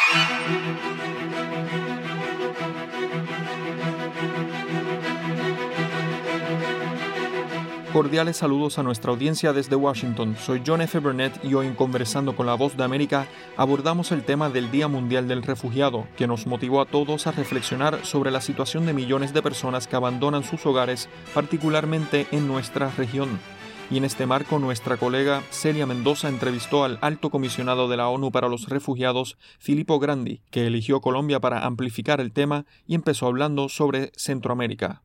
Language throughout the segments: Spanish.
Cordiales saludos a nuestra audiencia desde Washington. Soy John F. Burnett y hoy en Conversando con la Voz de América abordamos el tema del Día Mundial del Refugiado, que nos motivó a todos a reflexionar sobre la situación de millones de personas que abandonan sus hogares, particularmente en nuestra región. Y en este marco, nuestra colega Celia Mendoza entrevistó al alto comisionado de la ONU para los Refugiados, Filippo Grandi, que eligió Colombia para amplificar el tema y empezó hablando sobre Centroamérica.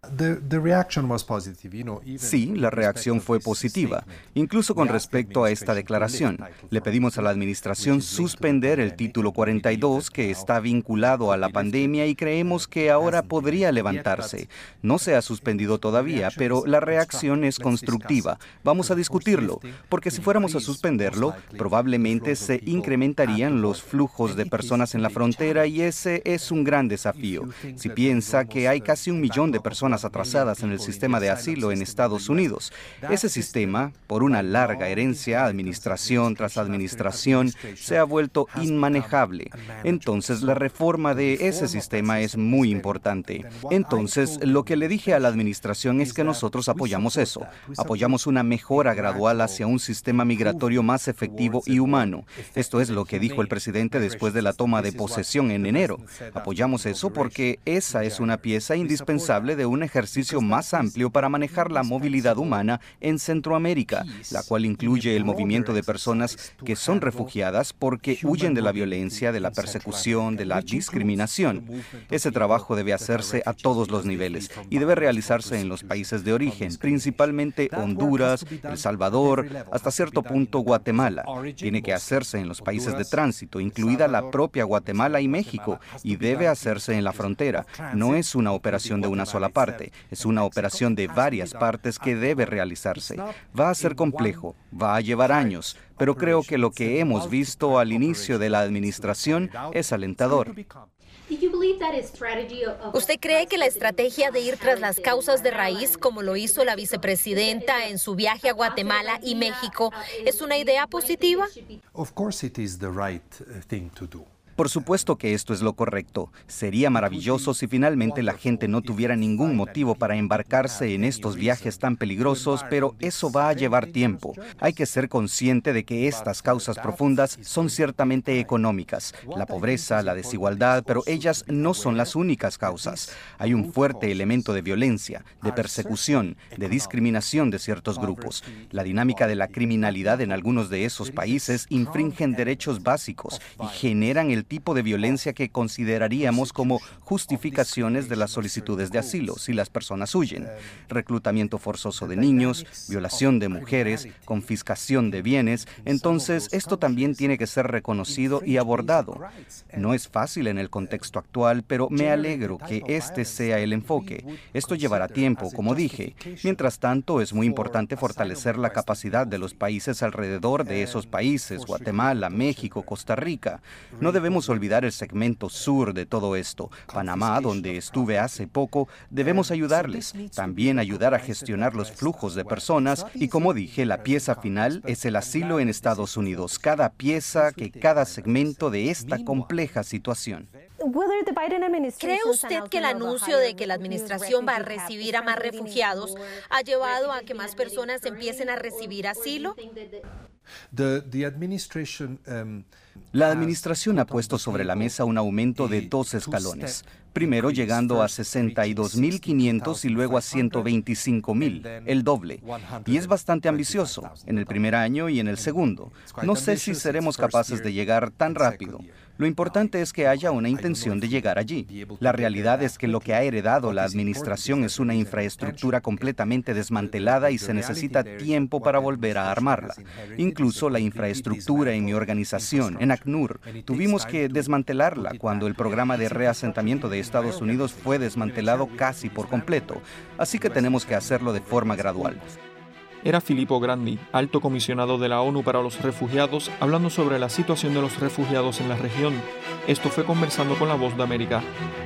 Sí, la reacción fue positiva, incluso con respecto a esta declaración. Le pedimos a la administración suspender el título 42, que está vinculado a la pandemia, y creemos que ahora podría levantarse. No se ha suspendido todavía, pero la reacción es constructiva. Vamos a discutirlo, porque si fuéramos a suspenderlo, probablemente se incrementarían los flujos de personas en la frontera y ese es un gran desafío. Si piensa que hay casi 1 millón de personas atrasadas en el sistema de asilo en Estados Unidos, ese sistema, por una larga herencia, administración tras administración, se ha vuelto inmanejable. Entonces, la reforma de ese sistema es muy importante. Entonces, lo que le dije a la administración es que nosotros apoyamos eso. Apoyamos una mejora gradual hacia un sistema migratorio más efectivo y humano. Esto es lo que dijo el presidente después de la toma de posesión en enero. Apoyamos eso porque esa es una pieza indispensable de un ejercicio más amplio para manejar la movilidad humana en Centroamérica, la cual incluye el movimiento de personas que son refugiadas porque huyen de la violencia, de la persecución, de la discriminación. Ese trabajo debe hacerse a todos los niveles y debe realizarse en los países de origen, principalmente Honduras, El Salvador, hasta cierto punto Guatemala. Tiene que hacerse en los países de tránsito, incluida la propia Guatemala y México, y debe hacerse en la frontera. No es una operación de una sola parte, es una operación de varias partes que debe realizarse. Va a ser complejo, va a llevar años, pero creo que lo que hemos visto al inicio de la administración es alentador. ¿Usted cree que la estrategia de ir tras las causas de raíz, como lo hizo la vicepresidenta en su viaje a Guatemala y México, es una idea positiva? Por supuesto que esto es lo correcto. Sería maravilloso si finalmente la gente no tuviera ningún motivo para embarcarse en estos viajes tan peligrosos, pero eso va a llevar tiempo. Hay que ser consciente de que estas causas profundas son ciertamente económicas, la pobreza, la desigualdad, pero ellas no son las únicas causas. Hay un fuerte elemento de violencia, de persecución, de discriminación de ciertos grupos. La dinámica de la criminalidad en algunos de esos países infringen derechos básicos y generan el tipo de violencia que consideraríamos como justificaciones de las solicitudes de asilo si las personas huyen. Reclutamiento forzoso de niños, violación de mujeres, confiscación de bienes. Entonces, esto también tiene que ser reconocido y abordado. No es fácil en el contexto actual, pero me alegro que este sea el enfoque. Esto llevará tiempo, como dije. Mientras tanto, es muy importante fortalecer la capacidad de los países alrededor de esos países, Guatemala, México, Costa Rica. No debemos olvidar el segmento sur de todo esto. Panamá, donde estuve hace poco, debemos ayudarles. También ayudar a gestionar los flujos de personas y, como dije, la pieza final es el asilo en Estados Unidos. Cada pieza, cada segmento de esta compleja situación. ¿Cree usted que el anuncio de que la administración va a recibir a más refugiados ha llevado a que más personas empiecen a recibir asilo? La administración ha puesto sobre la mesa un aumento de 2 escalones. Primero llegando a 62.500 y luego a 125.000, el doble. Y es bastante ambicioso, en el primer año y en el segundo. No sé si seremos capaces de llegar tan rápido. Lo importante es que haya una intención de llegar allí. La realidad es que lo que ha heredado la administración es una infraestructura completamente desmantelada y se necesita tiempo para volver a armarla. Incluso la infraestructura en mi organización, en ACNUR, tuvimos que desmantelarla cuando el programa de reasentamiento de Estados Unidos fue desmantelado casi por completo. Así que tenemos que hacerlo de forma gradual. Era Filippo Grandi, alto comisionado de la ONU para los Refugiados, hablando sobre la situación de los refugiados en la región. Esto fue Conversando con la Voz de América.